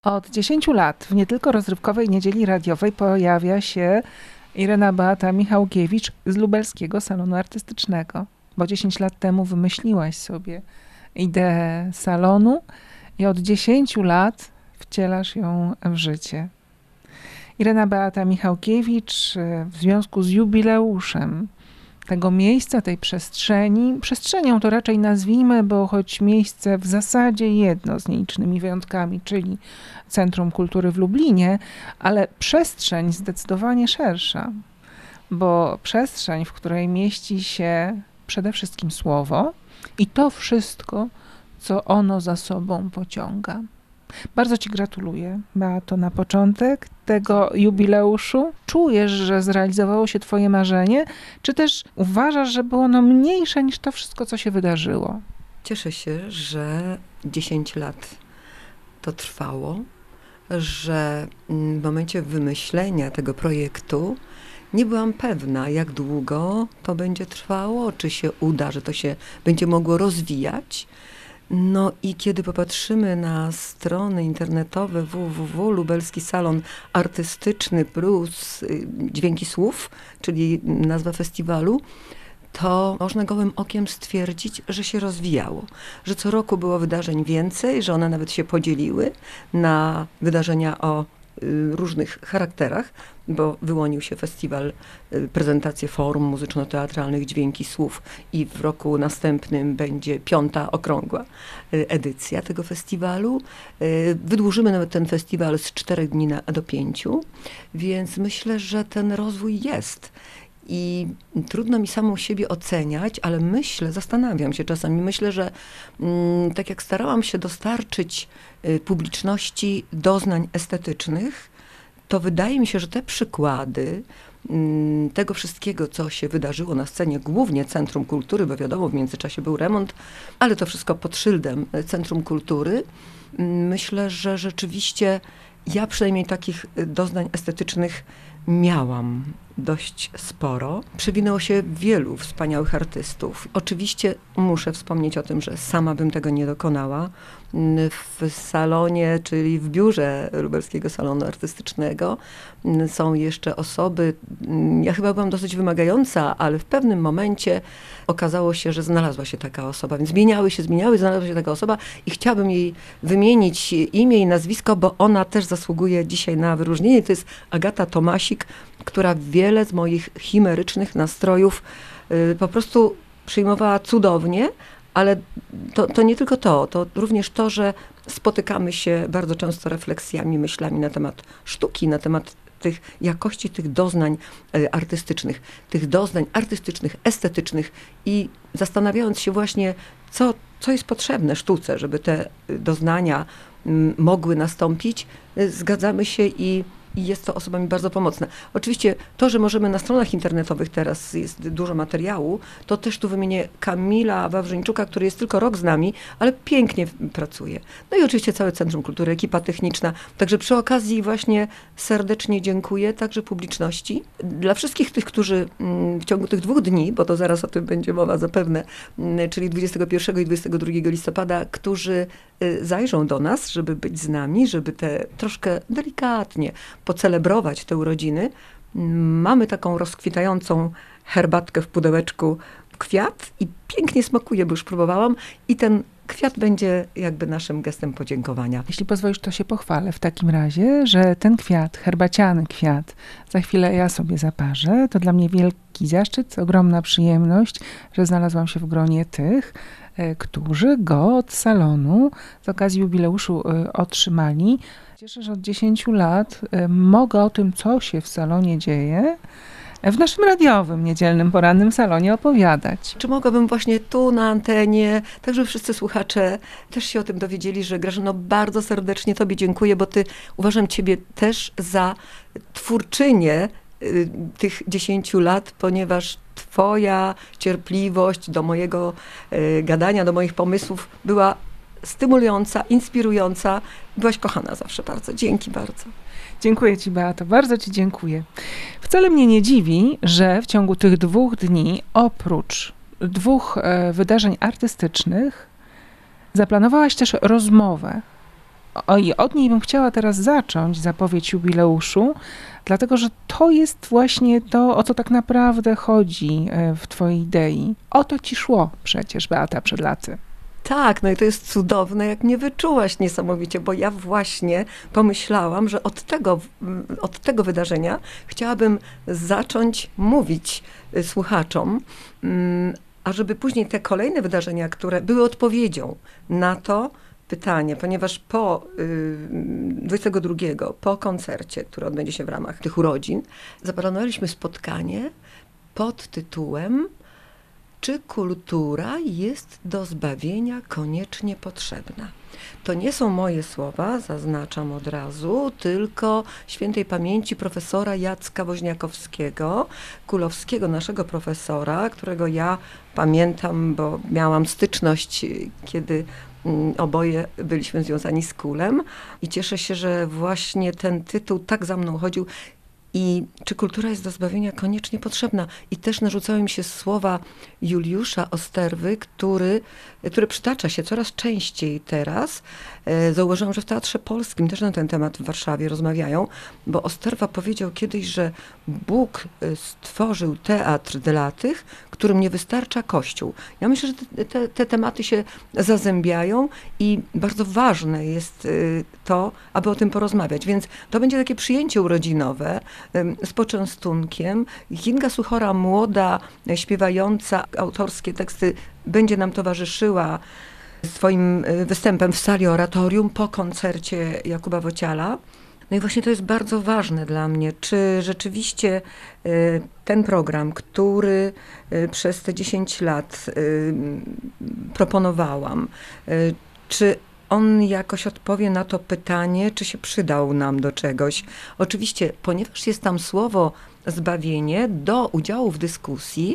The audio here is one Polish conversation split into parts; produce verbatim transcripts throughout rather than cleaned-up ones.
Od dziesięciu lat w nie tylko rozrywkowej niedzieli radiowej pojawia się Irena Beata Michałkiewicz z lubelskiego salonu artystycznego, bo dziesięć lat temu wymyśliłaś sobie ideę salonu i od dziesięciu lat wcielasz ją w życie. Irena Beata Michałkiewicz w związku z jubileuszem tego miejsca, tej przestrzeni, przestrzenią to raczej nazwijmy, bo choć miejsce w zasadzie jedno z nielicznymi wyjątkami, czyli Centrum Kultury w Lublinie, ale przestrzeń zdecydowanie szersza, bo przestrzeń, w której mieści się przede wszystkim słowo i to wszystko, co ono za sobą pociąga. Bardzo Ci gratuluję, Beato, na początek tego jubileuszu. Czujesz, że zrealizowało się Twoje marzenie, czy też uważasz, że było ono mniejsze niż to wszystko, co się wydarzyło? Cieszę się, że dziesięć lat to trwało, że w momencie wymyślenia tego projektu nie byłam pewna, jak długo to będzie trwało, czy się uda, że to się będzie mogło rozwijać. No i kiedy popatrzymy na strony internetowe w w w Lubelski Salon Artystyczny plus Dźwięki Słów, czyli nazwa festiwalu, to można gołym okiem stwierdzić, że się rozwijało. Że co roku było wydarzeń więcej, że one nawet się podzieliły na wydarzenia o różnych charakterach, bo wyłonił się festiwal, prezentacje forum muzyczno-teatralnych Dźwięki Słów i w roku następnym będzie piąta okrągła edycja tego festiwalu. Wydłużymy nawet ten festiwal z czterech dni na, do pięciu, więc myślę, że ten rozwój jest. I trudno mi samą siebie oceniać, ale myślę, zastanawiam się czasami, myślę, że mm, tak jak starałam się dostarczyć y, publiczności doznań estetycznych, to wydaje mi się, że te przykłady mm, tego wszystkiego, co się wydarzyło na scenie, głównie Centrum Kultury, bo wiadomo, w międzyczasie był remont, ale to wszystko pod szyldem Centrum Kultury, mm, myślę, że rzeczywiście ja przynajmniej takich doznań estetycznych miałam dość sporo. Przewinęło się wielu wspaniałych artystów. Oczywiście muszę wspomnieć o tym, że sama bym tego nie dokonała. W salonie, czyli w biurze Lubelskiego Salonu Artystycznego są jeszcze osoby, ja chyba byłam dosyć wymagająca, ale w pewnym momencie okazało się, że znalazła się taka osoba, więc zmieniały się, zmieniały, znalazła się taka osoba i chciałabym jej wymienić imię i nazwisko, bo ona też zasługuje dzisiaj na wyróżnienie. To jest Agata Tomasik, która wiele z moich chimerycznych nastrojów y, po prostu przyjmowała cudownie, ale to, to nie tylko to, to również to, że spotykamy się bardzo często refleksjami, myślami na temat sztuki, na temat tych jakości tych doznań y, artystycznych, tych doznań artystycznych, estetycznych i zastanawiając się właśnie, co, co jest potrzebne sztuce, żeby te doznania y, mogły nastąpić, y, zgadzamy się i I jest to osoba mi bardzo pomocna. Oczywiście to, że możemy na stronach internetowych teraz jest dużo materiału, to też tu wymienię Kamila Wawrzyńczuka, który jest tylko rok z nami, ale pięknie pracuje. No i oczywiście całe Centrum Kultury, ekipa techniczna. Także przy okazji właśnie serdecznie dziękuję także publiczności. Dla wszystkich tych, którzy w ciągu tych dwóch dni, bo to zaraz o tym będzie mowa zapewne, czyli dwudziestego pierwszego i dwudziestego drugiego listopada, którzy zajrzą do nas, żeby być z nami, żeby te troszkę delikatnie pocelebrować te urodziny. Mamy taką rozkwitającą herbatkę w pudełeczku kwiat i pięknie smakuje, bo już próbowałam i ten kwiat będzie jakby naszym gestem podziękowania. Jeśli pozwolisz, to się pochwalę w takim razie, że ten kwiat, herbaciany kwiat, za chwilę ja sobie zaparzę. To dla mnie wielki zaszczyt, ogromna przyjemność, że znalazłam się w gronie tych, którzy go od salonu z okazji jubileuszu otrzymali. Cieszę, że od dziesięciu lat mogę o tym, co się w salonie dzieje, w naszym radiowym, niedzielnym, porannym salonie opowiadać. Czy mogłabym właśnie tu na antenie, tak żeby wszyscy słuchacze też się o tym dowiedzieli, że Grażyno, bardzo serdecznie Tobie dziękuję, bo Ty, uważam Ciebie też za twórczynię y, tych dziesięciu lat, ponieważ Twoja cierpliwość do mojego y, gadania, do moich pomysłów była stymulująca, inspirująca. Byłaś kochana zawsze bardzo. Dzięki bardzo. Dziękuję Ci, Beato, bardzo Ci dziękuję. Wcale mnie nie dziwi, że w ciągu tych dwóch dni, oprócz dwóch e, wydarzeń artystycznych, zaplanowałaś też rozmowę O, i od niej bym chciała teraz zacząć zapowiedź jubileuszu, dlatego że to jest właśnie to, o co tak naprawdę chodzi w twojej idei. O to ci szło przecież, Beata, przed laty. Tak, no i to jest cudowne, jak mnie wyczułaś niesamowicie, bo ja właśnie pomyślałam, że od tego, od tego wydarzenia chciałabym zacząć mówić słuchaczom, a żeby później te kolejne wydarzenia, które były odpowiedzią na to pytanie, ponieważ po dwudziestego drugiego, po koncercie, który odbędzie się w ramach tych urodzin, zaplanowaliśmy spotkanie pod tytułem Czy kultura jest do zbawienia koniecznie potrzebna? To nie są moje słowa, zaznaczam od razu, tylko świętej pamięci profesora Jacka Woźniakowskiego, Kulowskiego, naszego profesora, którego ja pamiętam, bo miałam styczność, kiedy oboje byliśmy związani z Kulem i cieszę się, że właśnie ten tytuł tak za mną chodził. I czy kultura jest do zbawienia koniecznie potrzebna? I też narzucały mi się słowa Juliusza Osterwy, który, który przytacza się coraz częściej teraz. Zauważyłam, że w Teatrze Polskim też na ten temat w Warszawie rozmawiają, bo Osterwa powiedział kiedyś, że Bóg stworzył teatr dla tych, którym nie wystarcza Kościół. Ja myślę, że te, te, te tematy się zazębiają i bardzo ważne jest to, aby o tym porozmawiać. Więc to będzie takie przyjęcie urodzinowe z poczęstunkiem. Kinga Suchora, młoda, śpiewająca autorskie teksty, będzie nam towarzyszyła swoim występem w sali oratorium po koncercie Jakuba Wociala. No i właśnie to jest bardzo ważne dla mnie, czy rzeczywiście ten program, który przez te dziesięć lat proponowałam, czy on jakoś odpowie na to pytanie, czy się przydał nam do czegoś. Oczywiście, ponieważ jest tam słowo zbawienie, do udziału w dyskusji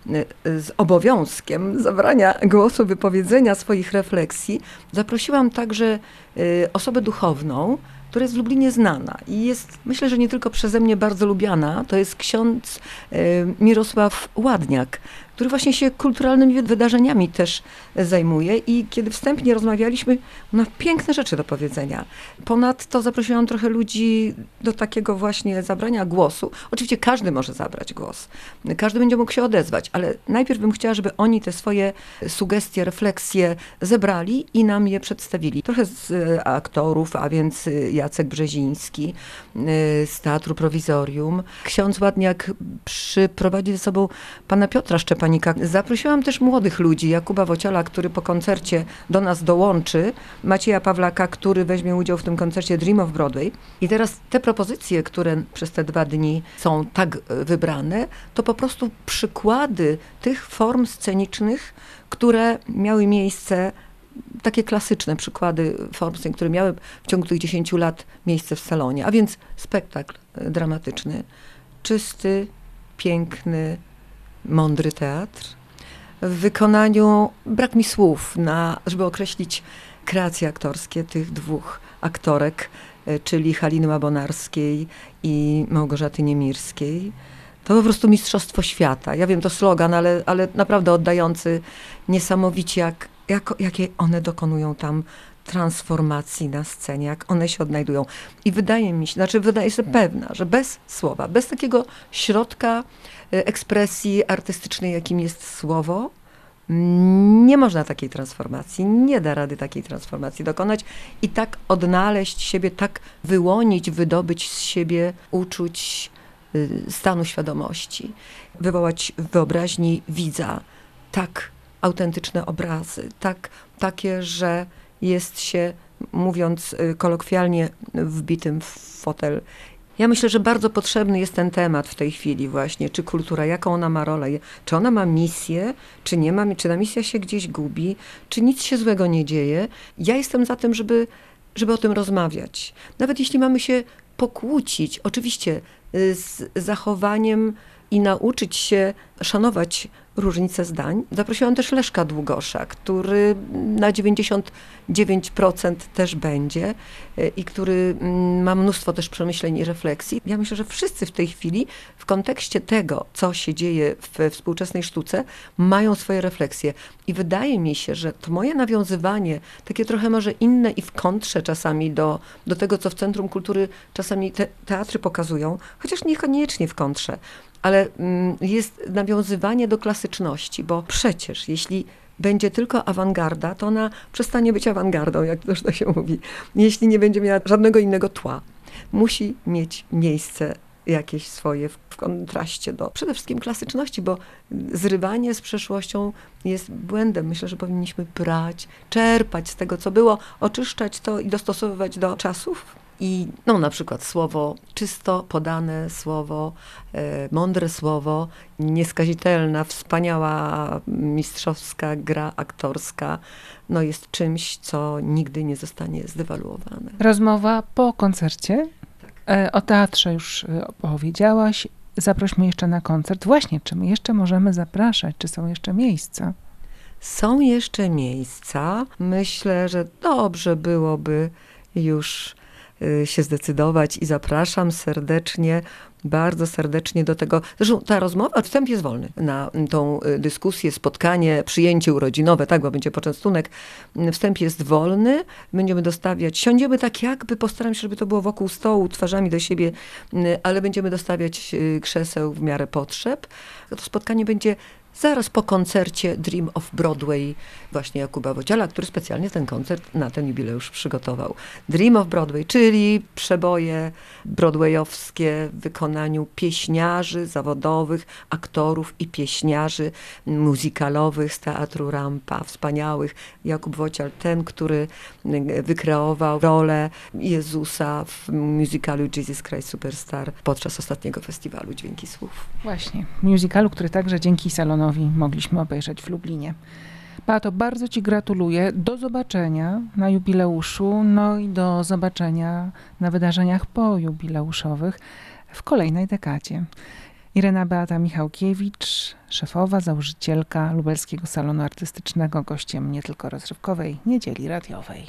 z obowiązkiem zabrania głosu, wypowiedzenia swoich refleksji, zaprosiłam także osobę duchowną, która jest w Lublinie znana i jest, myślę, że nie tylko przeze mnie bardzo lubiana, to jest ksiądz Mirosław Ładniak, który właśnie się kulturalnymi wydarzeniami też zajmuje i kiedy wstępnie rozmawialiśmy, ma piękne rzeczy do powiedzenia. Ponadto zaprosiłam trochę ludzi do takiego właśnie zabrania głosu. Oczywiście każdy może zabrać głos, każdy będzie mógł się odezwać, ale najpierw bym chciała, żeby oni te swoje sugestie, refleksje zebrali i nam przedstawili. Trochę z aktorów, a więc Jacek Brzeziński z Teatru Prowizorium. Ksiądz Ładniak przyprowadzi ze sobą pana Piotra Szczepanika. Zaprosiłam też młodych ludzi, Jakuba Wociala, który po koncercie do nas dołączy, Macieja Pawlaka, który weźmie udział w tym koncercie Dream of Broadway. I teraz te propozycje, które przez te dwa dni są tak wybrane, to po prostu przykłady tych form scenicznych, które miały miejsce, takie klasyczne przykłady form scenicznych, które miały w ciągu tych dziesięciu lat miejsce w salonie. A więc spektakl dramatyczny, czysty, piękny, mądry teatr. W wykonaniu, brak mi słów, na, żeby określić kreacje aktorskie tych dwóch aktorek, czyli Haliny Łabonarskiej i Małgorzaty Niemirskiej. To po prostu mistrzostwo świata. Ja wiem, to slogan, ale, ale naprawdę oddający niesamowicie, jak, jak, jakie one dokonują tam transformacji na scenie, jak one się odnajdują. I wydaje mi się, znaczy wydaje się pewna, że bez słowa, bez takiego środka ekspresji artystycznej, jakim jest słowo, nie można takiej transformacji, nie da rady takiej transformacji dokonać i tak odnaleźć siebie, tak wyłonić, wydobyć z siebie uczuć stanu świadomości, wywołać w wyobraźni widza tak autentyczne obrazy, tak, takie, że jest się, mówiąc kolokwialnie, wbitym w fotel. Ja myślę, że bardzo potrzebny jest ten temat w tej chwili właśnie, czy kultura, jaką ona ma rolę, czy ona ma misję, czy nie ma, czy ta misja się gdzieś gubi, czy nic się złego nie dzieje. Ja jestem za tym, żeby, żeby o tym rozmawiać. Nawet jeśli mamy się pokłócić, oczywiście z zachowaniem i nauczyć się szanować różnice zdań. Zaprosiłam też Leszka Długosza, który na dziewięćdziesiąt dziewięć procent też będzie i który ma mnóstwo też przemyśleń i refleksji. Ja myślę, że wszyscy w tej chwili w kontekście tego, co się dzieje we współczesnej sztuce, mają swoje refleksje. I wydaje mi się, że to moje nawiązywanie, takie trochę może inne i w kontrze czasami do, do tego, co w Centrum Kultury czasami te, teatry pokazują, chociaż niekoniecznie w kontrze, ale mm, jest nawiązywanie do klasyczności, bo przecież jeśli będzie tylko awangarda, to ona przestanie być awangardą, jak też to się mówi. Jeśli nie będzie miała żadnego innego tła. Musi mieć miejsce jakieś swoje w, w kontraście do przede wszystkim klasyczności, bo zrywanie z przeszłością jest błędem. Myślę, że powinniśmy brać, czerpać z tego, co było, oczyszczać to i dostosowywać do czasów. I no, na przykład słowo czysto podane, słowo, e, mądre słowo, nieskazitelna, wspaniała, mistrzowska gra aktorska, no jest czymś, co nigdy nie zostanie zdewaluowane. Rozmowa po koncercie. E, o teatrze już opowiedziałaś. Zaprośmy jeszcze na koncert. Właśnie, czy my jeszcze możemy zapraszać? Czy są jeszcze miejsca? Są jeszcze miejsca. Myślę, że dobrze byłoby już się zdecydować i zapraszam serdecznie, bardzo serdecznie do tego. Zresztą ta rozmowa, wstęp jest wolny na tą dyskusję, spotkanie, przyjęcie urodzinowe, tak, bo będzie poczęstunek. Wstęp jest wolny, będziemy dostawiać, siądziemy tak jakby, postaram się, żeby to było wokół stołu, twarzami do siebie, ale będziemy dostawiać krzeseł w miarę potrzeb. To spotkanie będzie zaraz po koncercie Dream of Broadway właśnie Jakuba Wojciala, który specjalnie ten koncert na ten jubileusz przygotował. Dream of Broadway, czyli przeboje broadwayowskie w wykonaniu pieśniarzy zawodowych, aktorów i pieśniarzy muzykalowych z Teatru Rampa, wspaniałych. Jakub Wojcial, ten, który wykreował rolę Jezusa w musicalu Jesus Christ Superstar podczas ostatniego festiwalu Dźwięki Słów. Właśnie, musicalu, który także dzięki Salonowi mogliśmy obejrzeć w Lublinie. Beato, bardzo Ci gratuluję. Do zobaczenia na jubileuszu, no i do zobaczenia na wydarzeniach pojubileuszowych w kolejnej dekadzie. Irena Beata Michałkiewicz, szefowa, założycielka Lubelskiego Salonu Artystycznego, gościem nie tylko rozrywkowej Niedzieli Radiowej.